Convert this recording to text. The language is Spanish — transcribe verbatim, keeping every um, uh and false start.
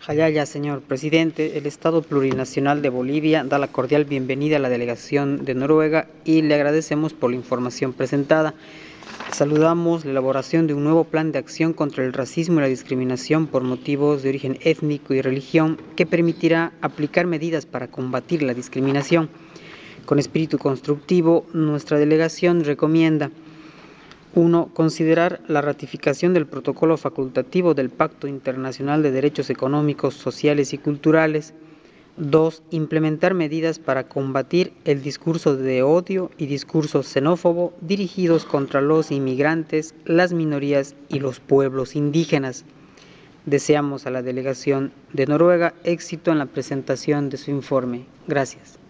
Jayaya, señor presidente, el Estado Plurinacional de Bolivia da la cordial bienvenida a la delegación de Noruega y le agradecemos por la información presentada. Saludamos la elaboración de un nuevo plan de acción contra el racismo y la discriminación por motivos de origen étnico y religión que permitirá aplicar medidas para combatir la discriminación. Con espíritu constructivo, nuestra delegación recomienda: uno. Considerar la ratificación del protocolo facultativo del Pacto Internacional de Derechos Económicos, Sociales y Culturales. dos. Implementar medidas para combatir el discurso de odio y discurso xenófobo dirigidos contra los inmigrantes, las minorías y los pueblos indígenas. Deseamos a la delegación de Noruega éxito en la presentación de su informe. Gracias.